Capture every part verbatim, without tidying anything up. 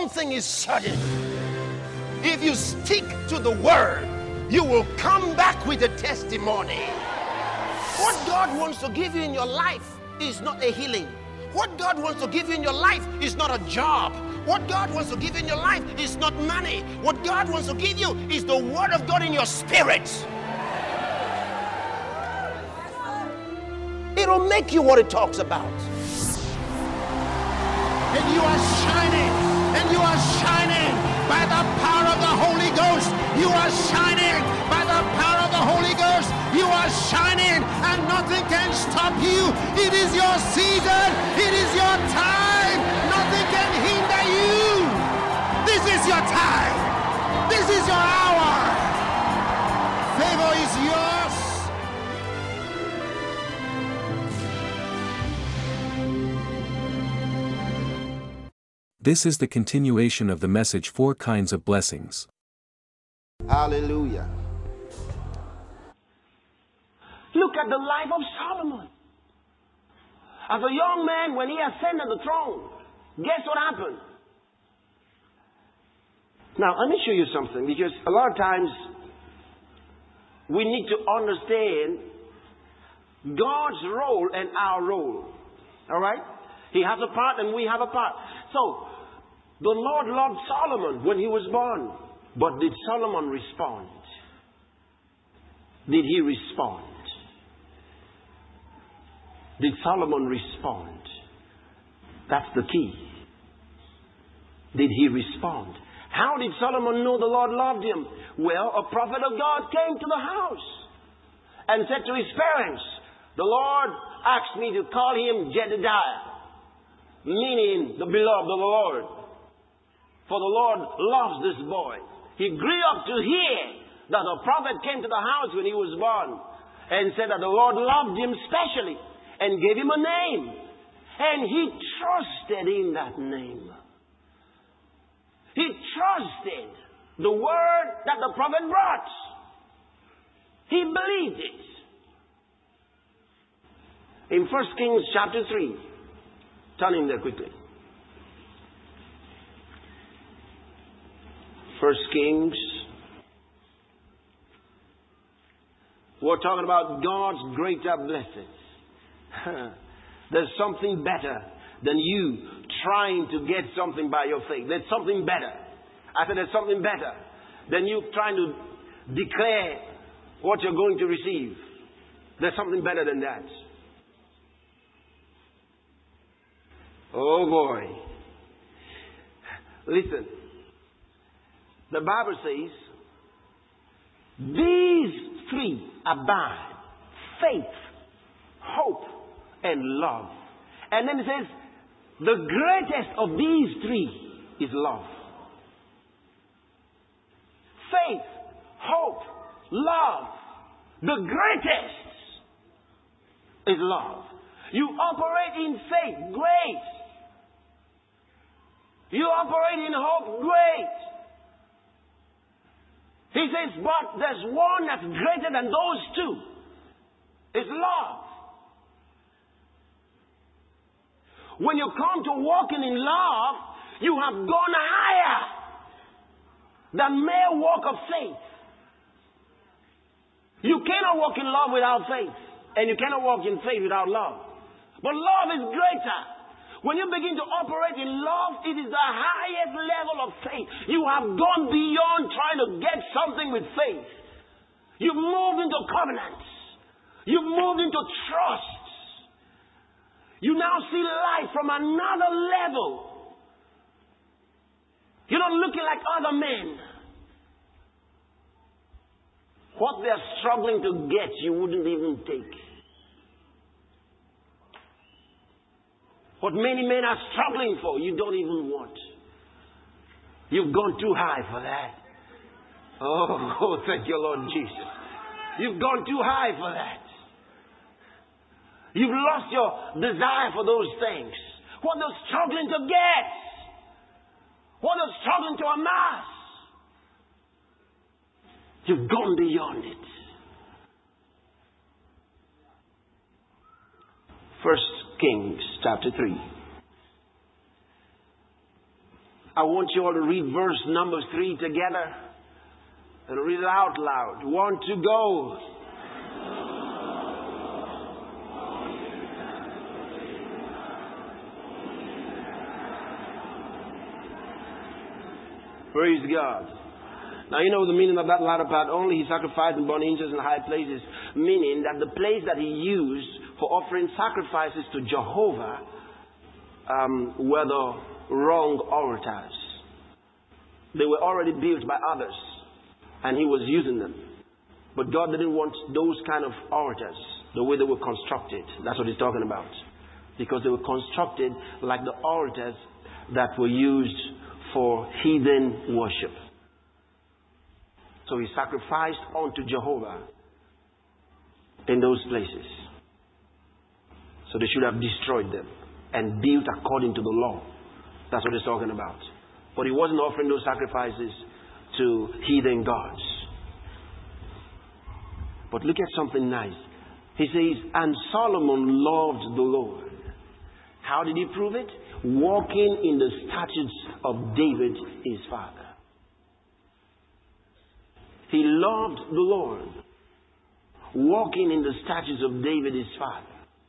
one thing is certain. If you stick to the word, you will come back with a testimony. What God wants to give you in your life is not a healing. What God wants to give you in your life is not a job. What God wants to give you in your life is not money. What God wants to give you is the word of God in your spirit. It'll make you what it talks about. And you are shining, and you are shining by the power of the Holy Ghost. You are shining by the power of the Holy Ghost. You are shining, and nothing can stop you. It is your season. It is your time. Nothing can hinder you. This is your time. This is your hour. Favor is yours. This is the continuation of the message, Four Kinds of Blessings. Hallelujah. Look at the life of Solomon. As a young man, when he ascended the throne, guess what happened? Now, let me show you something, because a lot of times we need to understand God's role and our role. All right? He has a part and we have a part. So, the Lord loved Solomon when he was born. But did Solomon respond? Did he respond? Did Solomon respond? That's the key. Did he respond? How did Solomon know the Lord loved him? Well, a prophet of God came to the house and said to his parents, the Lord asked me to call him Jedediah, meaning the beloved of the Lord. For the Lord loves this boy. He grew up to hear that a prophet came to the house when he was born and said that the Lord loved him specially and gave him a name. And he trusted in that name. He trusted the word that the prophet brought. He believed it. In First Kings chapter three, turn in there quickly. First Kings. We're talking about God's greater blessings. There's something better than you trying to get something by your faith. There's something better. I said there's something better than you trying to declare what you're going to receive. There's something better than that. Oh boy. Listen. The Bible says, these three abide: faith, hope, and love. And then it says, the greatest of these three is love. Faith, hope, love. The greatest is love. You operate in faith, great. You operate in hope, great. He says, but there's one that's greater than those two. It's love. When you come to walking in love, you have gone higher than mere walk of faith. You cannot walk in love without faith. And you cannot walk in faith without love. But love is greater. When you begin to operate in love, it is the highest level of faith. You have gone beyond trying to get something with faith. You've moved into covenants. You've moved into trust. You now see life from another level. You're not looking like other men. What they're struggling to get, you wouldn't even take. What many men are struggling for, you don't even want. You've gone too high for that. Oh, oh, thank you, Lord Jesus. You've gone too high for that. You've lost your desire for those things. What they're struggling to get. What they're struggling to amass. You've gone beyond it. First Kings chapter three. I want you all to read verse number three together and read it out loud. Want to go. Praise God. Now you know the meaning of that latter part. Only he sacrificed and burnt incense in high places. Meaning that the place that he used for offering sacrifices to Jehovah um, were the wrong altars. They were already built by others. And he was using them. But God didn't want those kind of altars the way they were constructed. That's what he's talking about. Because they were constructed like the altars that were used for heathen worship. So he sacrificed unto Jehovah in those places. So they should have destroyed them and built according to the law. That's what he's talking about. But he wasn't offering those sacrifices to heathen gods. But look at something nice. He says, and Solomon loved the Lord. How did he prove it? Walking in the statutes of David, his father. He loved the Lord. Walking in the statutes of David, his father.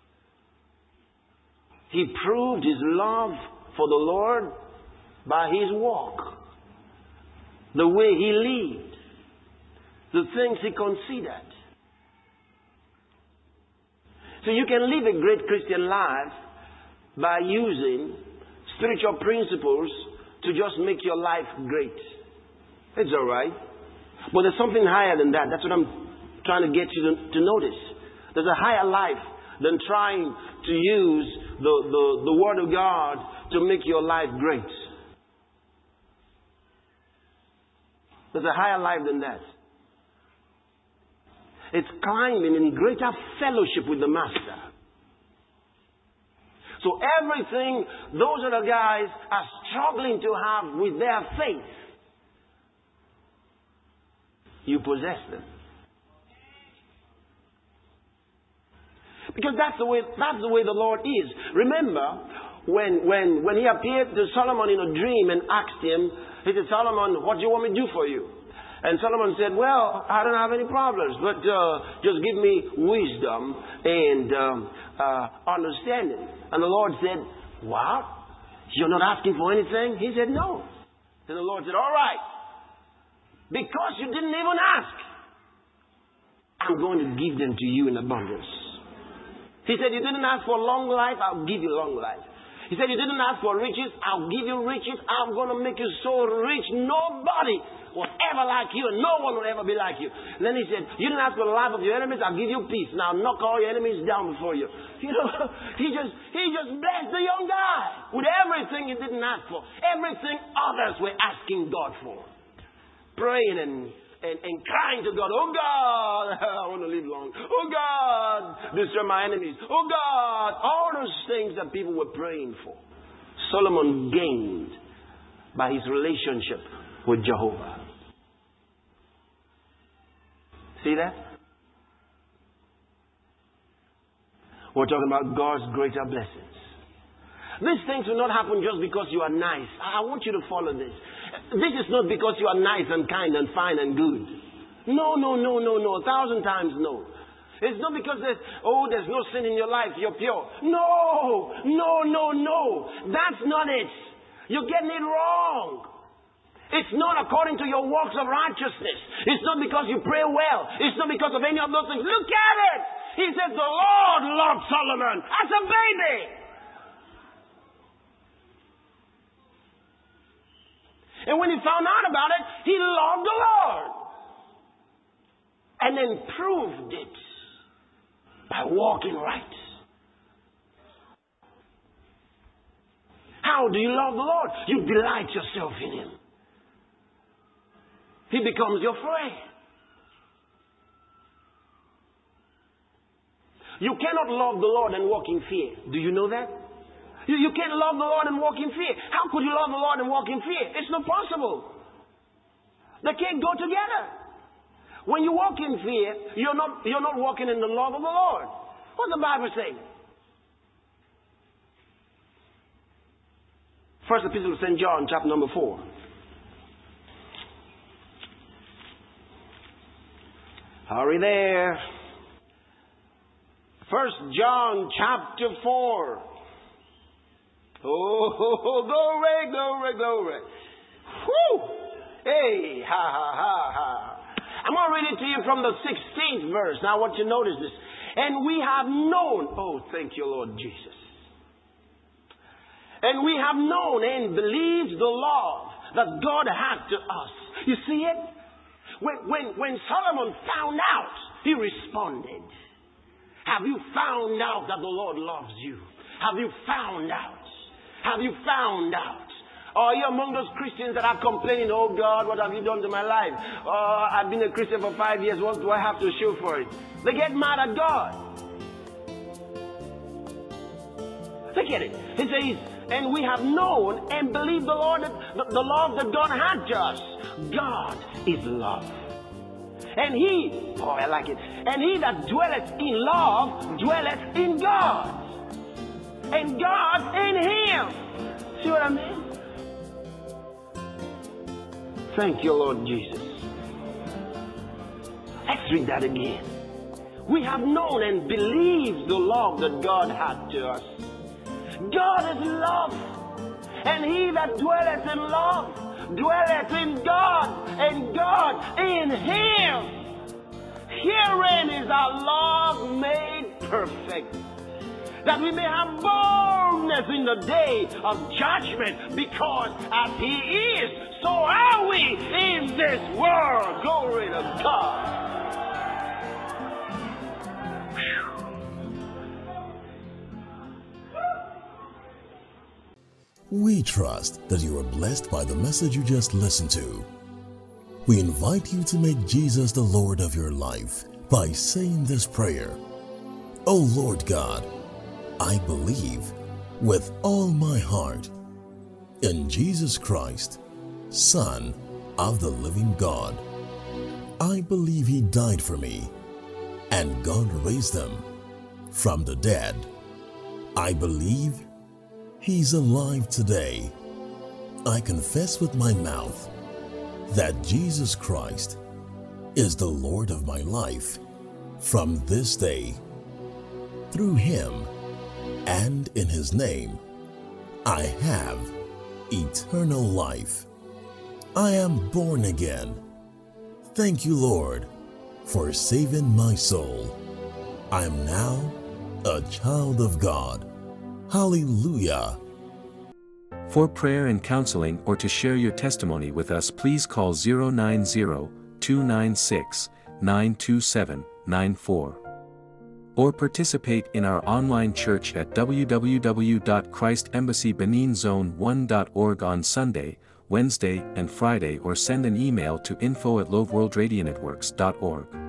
He proved his love for the Lord by his walk. The way he lived. The things he considered. So you can live a great Christian life by using spiritual principles to just make your life great. It's alright. But there's something higher than that. That's what I'm trying to get you to, to notice. There's a higher life than trying to use the, the, the Word of God to make your life great. There's a higher life than that. It's climbing in greater fellowship with the Master. So everything those other guys are struggling to have with their faith, you possess them. Because that's the way that's the way the Lord is. Remember, when when when he appeared to Solomon in a dream and asked him, he said, Solomon, what do you want me to do for you? And Solomon said, well, I don't have any problems, but uh, just give me wisdom and um, uh, understanding. And the Lord said, what? You're not asking for anything? He said, no. Then the Lord said, all right. Because you didn't even ask, I'm going to give them to you in abundance. He said, you didn't ask for long life, I'll give you long life. He said, you didn't ask for riches, I'll give you riches. I'm going to make you so rich, nobody will ever like you, and no one will ever be like you. And then he said, you didn't ask for the life of your enemies, I'll give you peace. Now knock all your enemies down before you. You know, he just he just blessed the young guy with everything he didn't ask for. Everything others were asking God for. Praying and, and, and crying to God, oh God, I want to live long. Oh God, destroy my enemies. Oh God, all those things that people were praying for. Solomon gained by his relationship with Jehovah. See that? We're talking about God's greater blessings. These things will not happen just because you are nice. I want you to follow this. This is not because you are nice and kind and fine and good. No, no, no, no, no. A thousand times no. It's not because there's, oh, there's no sin in your life. You're pure. No, no, no, no. That's not it. You're getting it wrong. It's not according to your works of righteousness. It's not because you pray well. It's not because of any of those things. Look at it. He says the Lord loved Solomon as a baby. And when he found out about it, he loved the Lord. And then proved it by walking right. How do you love the Lord? You delight yourself in him. He becomes your friend. You cannot love the Lord and walk in fear. Do you know that? You, you can't love the Lord and walk in fear. How could you love the Lord and walk in fear? It's not possible. They can't go together. When you walk in fear, you're not, you're not walking in the love of the Lord. What's the Bible say? First Epistle of Saint John, chapter number four. Hurry there. First John chapter four. Oh, glory, glory, glory. Whew. Hey, ha, ha, ha, ha. I'm going to read it to you from the sixteenth verse. Now I want you to notice this. And we have known, oh, thank you, Lord Jesus. And we have known and believed the love that God had to us. You see it? When, when, when Solomon found out, he responded. Have you found out that the Lord loves you? Have you found out? Have you found out? Or are you among those Christians that are complaining, oh God, what have you done to my life? Oh, I've been a Christian for five years, what do I have to show for it? They get mad at God. Look at it. It says, and we have known and believed the Lord, the, the love that God had to us. God is love. And he, oh I like it, and he that dwelleth in love, dwelleth in God. And God in him. See what I mean? Thank you, Lord Jesus. Let's read that again. We have known and believed the love that God had to us. God is love. And he that dwelleth in love, dwelleth in God, and God in him. Herein is our love made perfect, that we may have boldness in the day of judgment, because as he is, so are we in this world. Glory to God. We trust that you are blessed by the message you just listened to. We invite you to make Jesus the Lord of your life by saying this prayer. O Lord God, I believe with all my heart in Jesus Christ, Son of the living God. I believe he died for me, and God raised him from the dead. I believe he's alive today. I confess with my mouth that Jesus Christ is the Lord of my life from this day. Through him and in his name, I have eternal life. I am born again. Thank you, Lord, for saving my soul. I am now a child of God. Hallelujah. For prayer and counseling or to share your testimony with us, please call zero nine zero, two nine six, nine two seven, nine four. Or participate in our online church at w w w dot christ embassy benin zone one dot org on Sunday, Wednesday, and Friday, or send an email to info at loveworldradionetworks dot org.